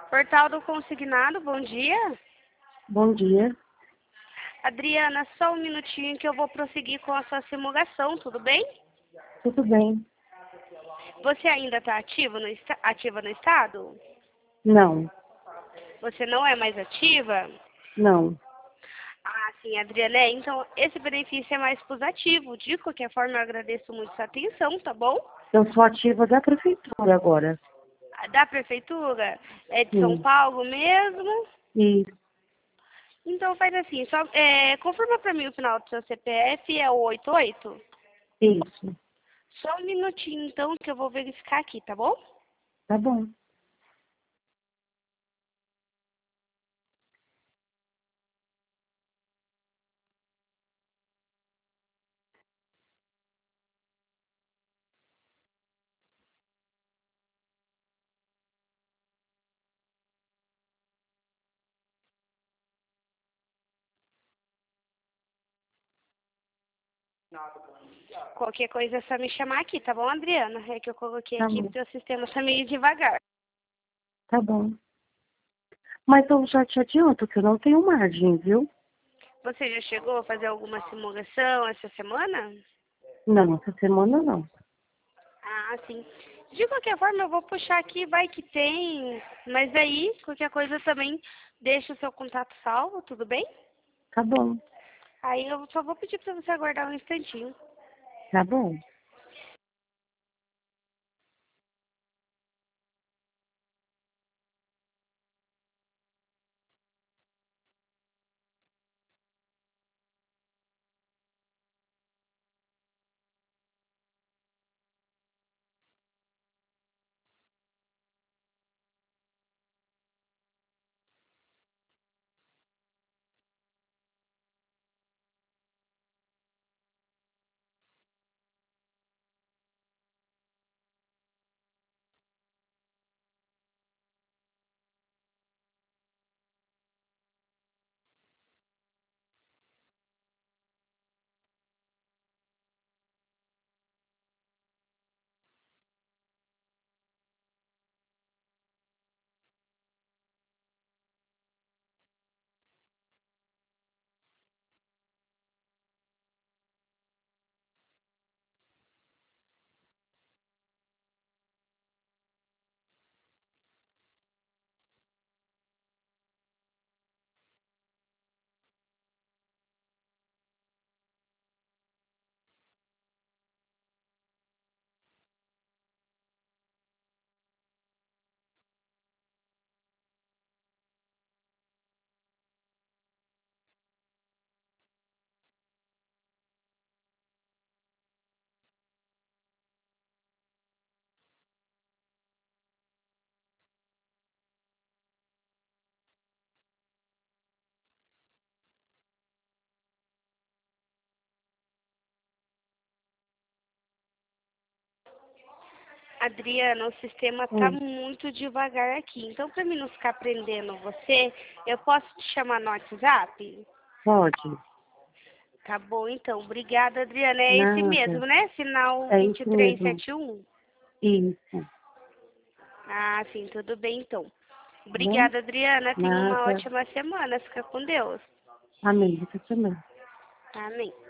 Portal do Consignado, bom dia. Bom dia. Adriana, só um minutinho que eu vou prosseguir com a sua simulação, tudo bem? Tudo bem? Você ainda está ativa no estado? Não, Você não é mais ativa? não. Ah, sim, Adriana, então esse benefício é mais positivo. De qualquer forma, eu agradeço muito sua atenção, tá bom? Eu sou ativa da prefeitura agora. Da prefeitura? É de São Sim. Paulo mesmo? E Então faz assim, confirma para mim o final do seu CPF, é o 88? isso. Só um minutinho então que eu vou verificar aqui, tá bom? Tá bom. Qualquer coisa é só me chamar aqui, tá bom, Adriana? É que eu coloquei Tá aqui bom. porque o sistema tá meio devagar. Tá bom. Mas eu já te adianto que eu não tenho margem, viu? Você já chegou a fazer alguma simulação essa semana? Não, essa semana não. Ah, sim. De qualquer forma, eu vou puxar aqui, vai que tem. Mas aí, qualquer coisa também, deixa o seu contato salvo, tudo bem? Tá bom. Aí eu só vou pedir pra você aguardar um instantinho. Tá bom. Adriana, o sistema tá Hum, muito devagar aqui. Então, para mim não ficar prendendo você, eu posso te chamar no WhatsApp? pode. Tá bom, então. Obrigada, Adriana. É esse mesmo, Nada. né? Final É vinte e isso três mesmo. setenta e um. Isso. Ah, sim, tudo bem, então. Tá bom? Obrigada, Adriana. Tenha uma Nada. ótima semana. Fica com Deus. Amém. Você também. Amém.